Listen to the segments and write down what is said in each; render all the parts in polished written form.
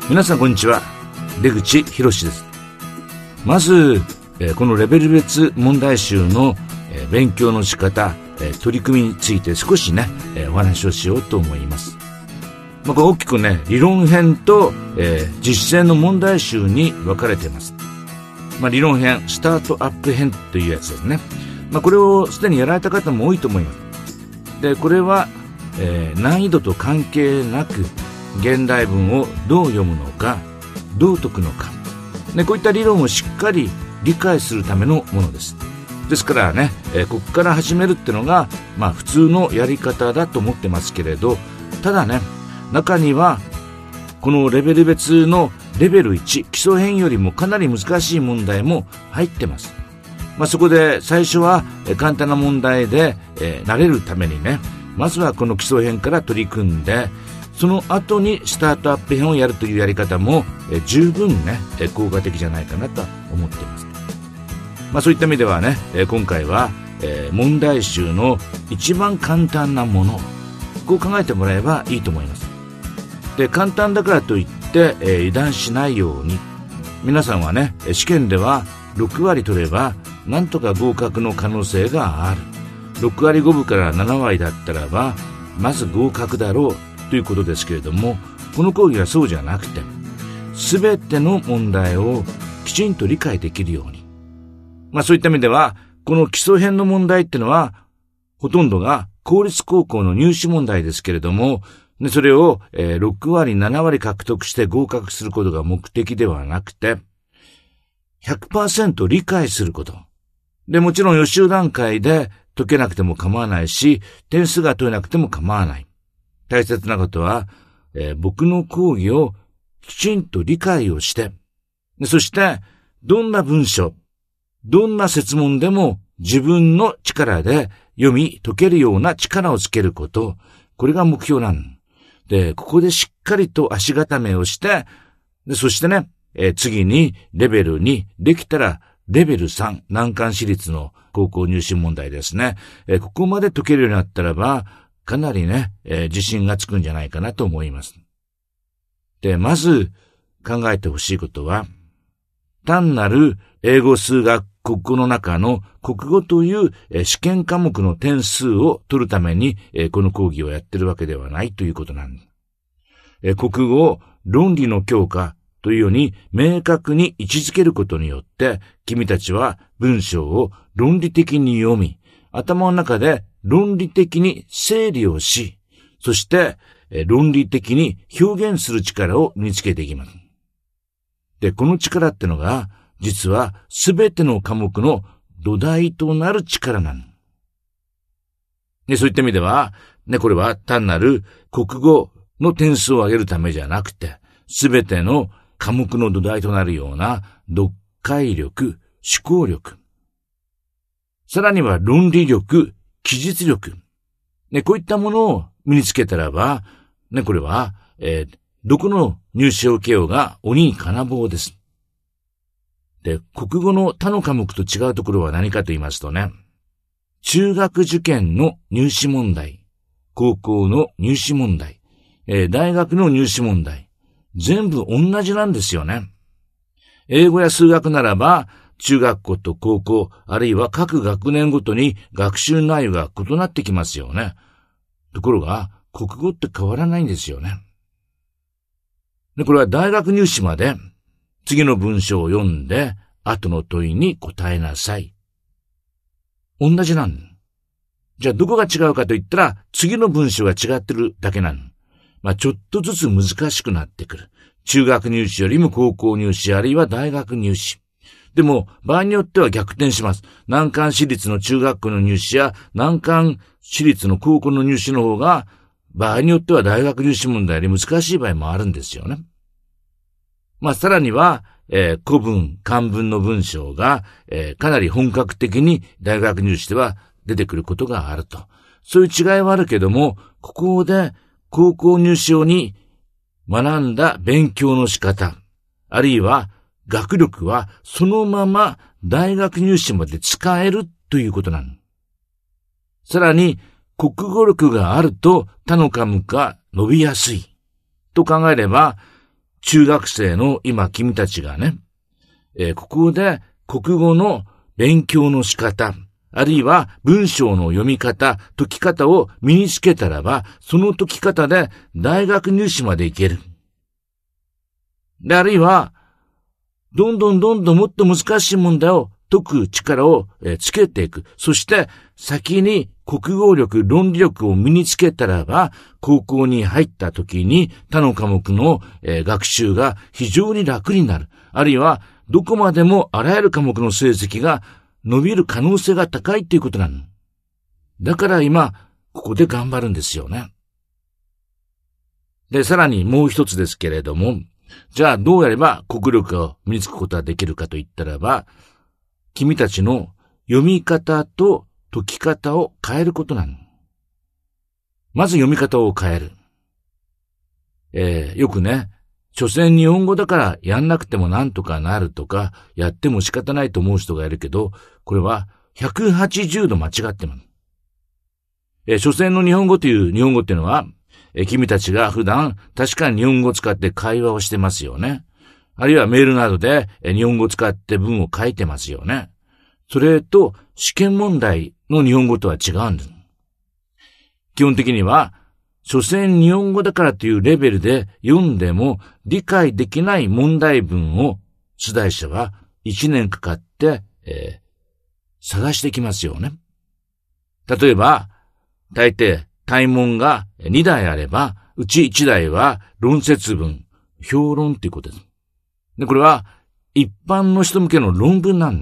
皆さんこんにちは。出口博です。まず、このレベル別問題集の勉強の仕方、取り組みについて少しね、お話をしようと思います。これ大きくね、理論編と、実践の問題集に分かれています。理論編、スタートアップ編というやつですね。これをすでにやられた方も多いと思います。で、これは、難易度と関係なく現代文をどう読むのか、どう解くのか、こういった理論をしっかり理解するためのものです。ですからね、ここから始めるっていうのが、普通のやり方だと思ってますけれど、ただね、中にはこのレベル別のレベル1、基礎編よりもかなり難しい問題も入ってます。そこで最初は簡単な問題で、慣れるためにね、まずはこの基礎編から取り組んで、その後にスタートアップ編をやるというやり方も十分ね、効果的じゃないかなと思っています。そういった意味ではね、今回は問題集の一番簡単なもの、こう考えてもらえばいいと思います。で、簡単だからといって油断しないように、皆さんはね、試験では6割取ればなんとか合格の可能性がある。6割5分から7割だったらばまず合格だろうということですけれども、この講義はそうじゃなくて、全ての問題をきちんと理解できるように、そういった意味ではこの基礎編の問題ってのはほとんどが公立高校の入試問題ですけれども、それを6割7割獲得して合格することが目的ではなくて、100% 理解することで、もちろん予習段階で解けなくても構わないし、点数が取れなくても構わない。大切なことは、僕の講義をきちんと理解をして、そしてどんな文章、どんな設問でも自分の力で読み解けるような力をつけること、これが目標なんで、ここでしっかりと足固めをして、そしてね、次にレベル2、できたらレベル3、難関私立の高校入試問題ですね。ここまで解けるようになったらば、かなりね、自信がつくんじゃないかなと思います。で、まず考えてほしいことは、単なる英語、数学、国語の中の国語という試験科目の点数を取るために、この講義をやってるわけではないということなんです。国語を論理の強化というように明確に位置づけることによって、君たちは文章を論理的に読み、頭の中で論理的に整理をし、そして論理的に表現する力を身につけていきます。で、この力ってのが、実はすべての科目の土台となる力なの。で、そういった意味では、これは単なる国語の点数を上げるためじゃなくて、すべての科目の土台となるような読解力、思考力、さらには論理力、記述力、こういったものを身につけたらば、これは、どこの入試を受けようが鬼に金棒です。で、国語の他の科目と違うところは何かと言いますとね、中学受験の入試問題、高校の入試問題、大学の入試問題、全部同じなんですよね。英語や数学ならば、中学校と高校、あるいは各学年ごとに学習内容が異なってきますよね。ところが、国語って変わらないんですよね。で、これは大学入試まで、次の文章を読んで、後の問いに答えなさい。同じなの。じゃあどこが違うかと言ったら、次の文章が違ってるだけなの。ちょっとずつ難しくなってくる。中学入試よりも高校入試、あるいは大学入試。でも、場合によっては逆転します。難関私立の中学校の入試や、難関私立の高校の入試の方が、場合によっては大学入試問題より難しい場合もあるんですよね。さらには、古文、漢文の文章が、かなり本格的に大学入試では出てくることがあると。そういう違いはあるけども、ここで高校入試用に学んだ勉強の仕方、あるいは学力はそのまま大学入試まで使えるということなの。さらに、国語力があると他の科目が伸びやすいと考えれば、 中学生の今君たちがね、ここで国語の勉強の仕方、あるいは文章の読み方、解き方を身につけたらば、その解き方で大学入試まで行ける。で、あるいは、どんどんもっと難しい問題を解く力をつけていく。そして、先に国語力、論理力を身につけたらば、高校に入った時に他の科目の学習が非常に楽になる。あるいは、どこまでもあらゆる科目の成績が伸びる可能性が高いっていうことなの。だから今、ここで頑張るんですよね。で、さらにもう一つですけれども、じゃあどうやれば国語力を身につくことができるかといったらば、君たちの読み方と解き方を変えることなの。まず読み方を変える。よくね、所詮日本語だからやんなくてもなんとかなるとか、やっても仕方ないと思う人がいるけど、これは180度間違ってます。所詮の日本語という日本語っていうのは、君たちが普段確かに日本語を使って会話をしてますよね。あるいはメールなどで日本語を使って文を書いてますよね。それと試験問題の日本語とは違うんです。基本的には、所詮日本語だからというレベルで読んでも理解できない問題文を出題者は1年かかって、探してきますよね。例えば、大抵題問が2題あれば、うち1題は論説文、評論ということです。で、これは一般の人向けの論文なの。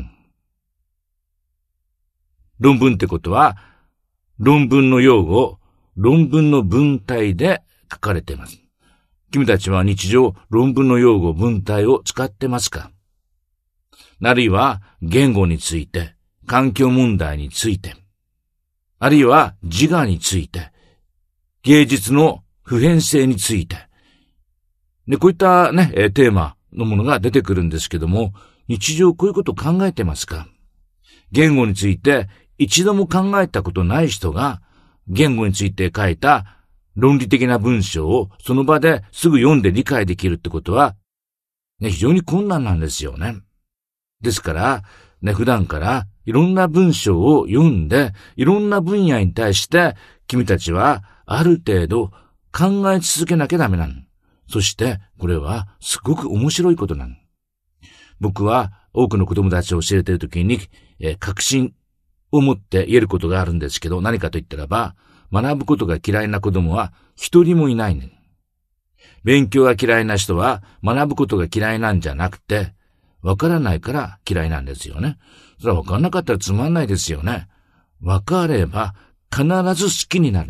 論文ってことは、論文の用語、論文の文体で書かれています。君たちは日常論文の用語、文体を使ってますか？あるいは言語について、環境問題について、あるいは自我について、芸術の普遍性について。で、こういったね、テーマのものが出てくるんですけども、日常こういうことを考えてますか？言語について一度も考えたことない人が、言語について書いた論理的な文章をその場ですぐ読んで理解できるってことは、ね、非常に困難なんですよね。ですから、ね、普段からいろんな文章を読んで、いろんな分野に対して君たちはある程度考え続けなきゃダメなの。そしてこれはすごく面白いことなの。僕は多くの子供たちを教えているときに、確信を持って言えることがあるんですけど、何かと言ったらば、学ぶことが嫌いな子供は一人もいないね。勉強が嫌いな人は学ぶことが嫌いなんじゃなくて、わからないから嫌いなんですよね。それはわかんなかったらつまんないですよね。わかれば必ず好きになる。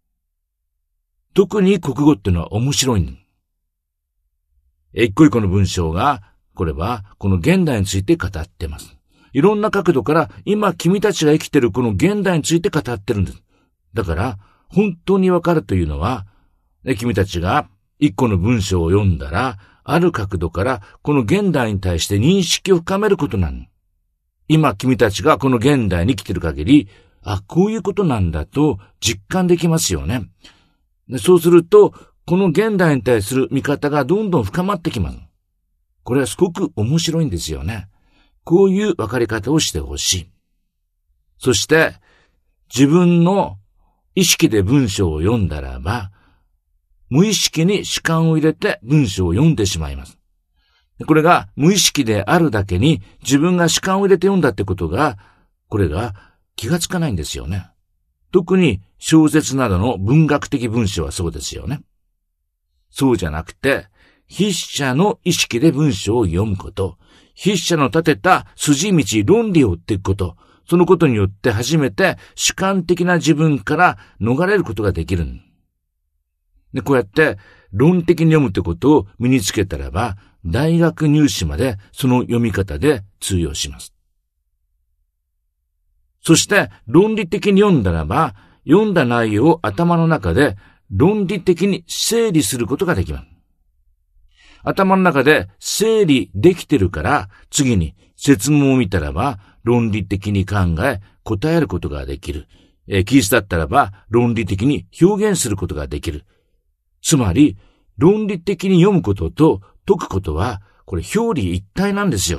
特に国語っていうのは面白い。一個一個の文章が、これはこの現代について語っています。いろんな角度から今君たちが生きているこの現代について語ってるんです。だから本当にわかるというのは、君たちが一個の文章を読んだら、ある角度からこの現代に対して認識を深めることなの。今君たちがこの現代に生きている限り、こういうことなんだと実感できますよね。そうすると、この現代に対する見方がどんどん深まってきます。これはすごく面白いんですよね。こういう分かり方をしてほしい。そして、自分の意識で文章を読んだらば、無意識に主観を入れて文章を読んでしまいます。これが無意識であるだけに自分が主観を入れて読んだってことが、これが気がつかないんですよね。特に小説などの文学的文章はそうですよね。そうじゃなくて、筆者の意識で文章を読むこと、筆者の立てた筋道、論理を追っていくこと、そのことによって初めて主観的な自分から逃れることができる。で、こうやって論的に読むってことを身につけたらば、大学入試までその読み方で通用します。そして論理的に読んだらば、読んだ内容を頭の中で論理的に整理することができます。頭の中で整理できてるから、次に設問を見たらば、論理的に考え、答えることができる。記述だったらば、論理的に表現することができる。つまり、論理的に読むことと解くことは、これ表裏一体なんですよ。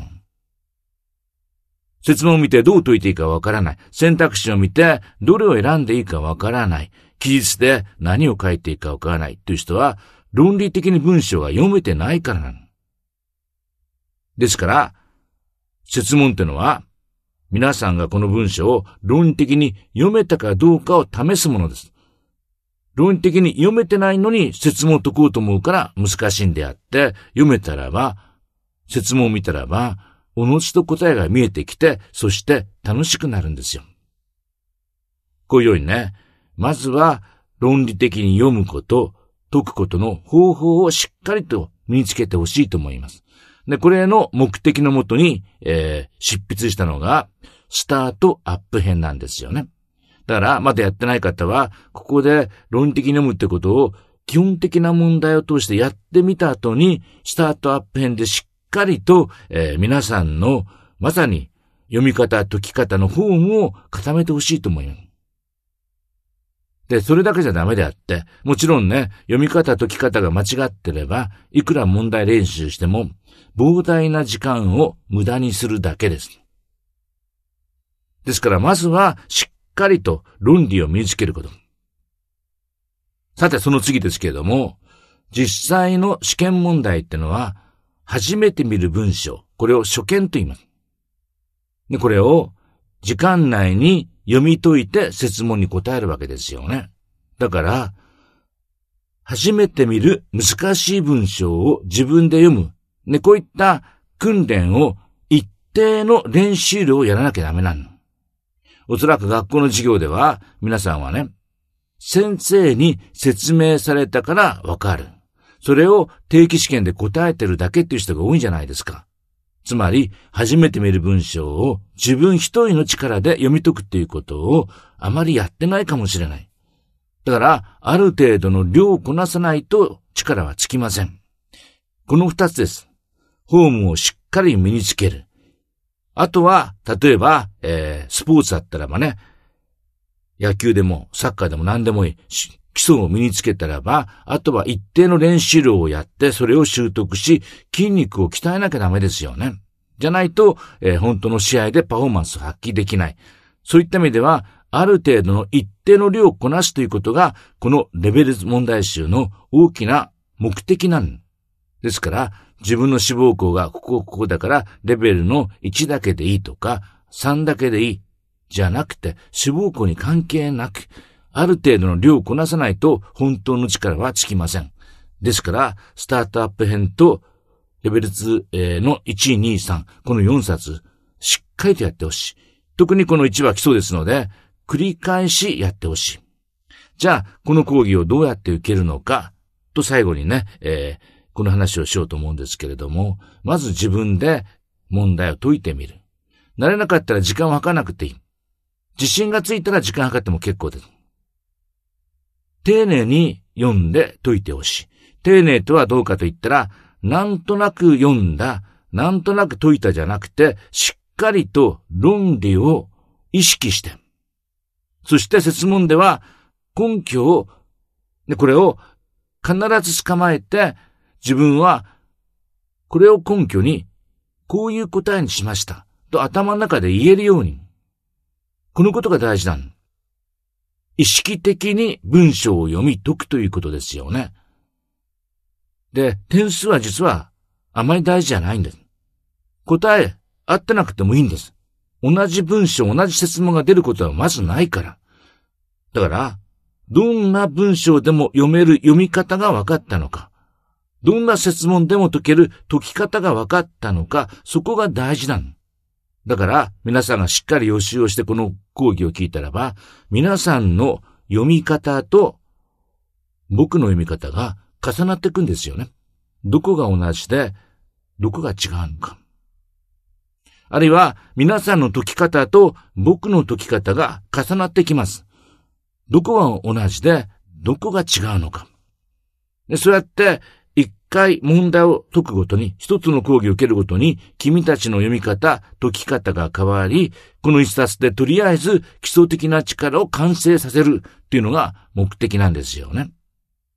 説問を見てどう解いていいかわからない。選択肢を見てどれを選んでいいかわからない。記述で何を書いていいかわからないという人は、論理的に文章が読めてないからなの。ですから、設問というのは、皆さんがこの文章を論理的に読めたかどうかを試すものです。論理的に読めてないのに設問を解こうと思うから難しいんであって、読めたらば、設問を見たらば、おのずと答えが見えてきて、そして楽しくなるんですよ。こういうようにね、まずは論理的に読むこと、解くことの方法をしっかりと身につけてほしいと思います。で、これの目的のもとに、執筆したのが、スタートアップ編なんですよね。だから、まだやってない方は、ここで論理的に読むってことを、基本的な問題を通してやってみた後に、スタートアップ編でしっかりと、皆さんの、まさに読み方、解き方のフォームを固めてほしいと思います。で、それだけじゃダメであって、もちろんね、読み方、解き方が間違ってれば、いくら問題練習しても、膨大な時間を無駄にするだけです。ですから、まずは、しっかりと論理を身につけること。さて、その次ですけれども、実際の試験問題ってのは、初めて見る文章、これを初見と言います。で、これを時間内に読み解いて設問に答えるわけですよね。だから、初めて見る難しい文章を自分で読む。ね、こういった訓練を一定の練習量をやらなきゃダメなの。おそらく学校の授業では皆さんはね、先生に説明されたからわかる。それを定期試験で答えてるだけっていう人が多いんじゃないですか。つまり、初めて見る文章を自分一人の力で読み解くっていうことをあまりやってないかもしれない。だから、ある程度の量をこなさないと力はつきません。この二つです。フォームをしっかり身につける。あとは、例えば、スポーツだったらばね、野球でもサッカーでも何でもいい。基礎を身につけたらば、あとは一定の練習量をやって、それを習得し、筋肉を鍛えなきゃダメですよね。じゃないと、本当の試合でパフォーマンスを発揮できない。そういった意味では、ある程度の一定の量をこなすということが、このレベル問題集の大きな目的なんですから、自分の志望校がここだから、レベルの1だけでいいとか、3だけでいい。じゃなくて、志望校に関係なく、ある程度の量をこなさないと本当の力はつきません。ですから、スタートアップ編とレベル2の1、2、3、この4冊、しっかりとやってほしい。特にこの1は基礎ですので、繰り返しやってほしい。じゃあ、この講義をどうやって受けるのか、と最後にね、この話をしようと思うんですけれども、まず自分で問題を解いてみる。慣れなかったら時間を計らなくていい。自信がついたら時間を計っても結構です。丁寧に読んで解いてほしい。丁寧とはどうかと言ったら、なんとなく読んだ、なんとなく解いたじゃなくて、しっかりと論理を意識して。そして設問では根拠を、これを必ず捕まえて、自分はこれを根拠にこういう答えにしましたと頭の中で言えるように。このことが大事なの。意識的に文章を読み解くということですよね。で、点数は実はあまり大事じゃないんです。答え合ってなくてもいいんです。同じ文章、同じ設問が出ることはまずないから。だから、どんな文章でも読める読み方が分かったのか、どんな設問でも解ける解き方が分かったのか、そこが大事なの。だから、皆さんがしっかり予習をしてこの講義を聞いたらば、皆さんの読み方と僕の読み方が重なっていくんですよね。どこが同じで、どこが違うのか。あるいは、皆さんの解き方と僕の解き方が重なってきます。どこが同じで、どこが違うのか。で、そうやって、一回問題を解くごとに、一つの講義を受けるごとに、君たちの読み方、解き方が変わり、この一冊でとりあえず基礎的な力を完成させるっていうのが目的なんですよね。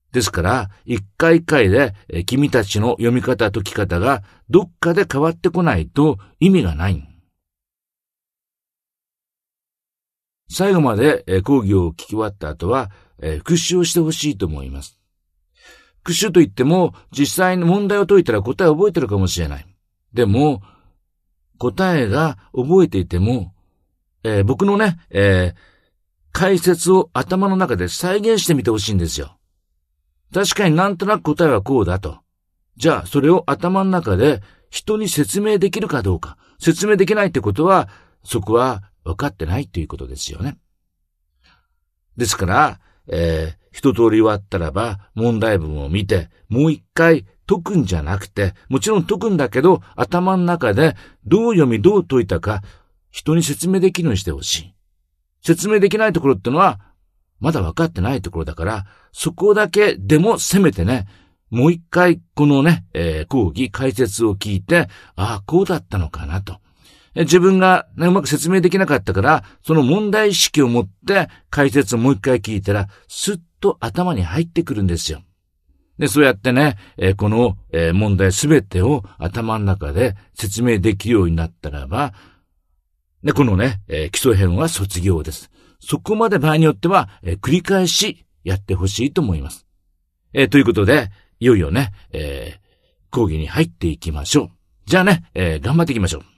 ですから、一回一回で君たちの読み方、解き方がどっかで変わってこないと意味がない。最後まで講義を聞き終わった後は、復習をしてほしいと思います。復習といっても、実際に問題を解いたら答えを覚えてるかもしれない。でも、答えが覚えていても、僕のね、解説を頭の中で再現してみてほしいんですよ。確かになんとなく答えはこうだと。じゃあ、それを頭の中で人に説明できるかどうか。説明できないってことは、そこは分かってないということですよね。ですから、一通り終わったらば、問題文を見て、もう一回解くんじゃなくて、もちろん解くんだけど、頭の中でどう読みどう解いたか、人に説明できるようにしてほしい。説明できないところってのは、まだ分かってないところだから、そこだけでもせめてね、もう一回このね、講義、解説を聞いて、ああ、こうだったのかなと。自分が、ね、うまく説明できなかったから、その問題意識を持って解説をもう一回聞いたら、スッと頭に入ってくるんですよ。で、そうやってね、この、問題すべてを頭の中で説明できるようになったらば、で、このね、基礎編は卒業です。そこまで場合によっては、繰り返しやってほしいと思います。ということで、いよいよね、講義に入っていきましょう。じゃあね、頑張っていきましょう。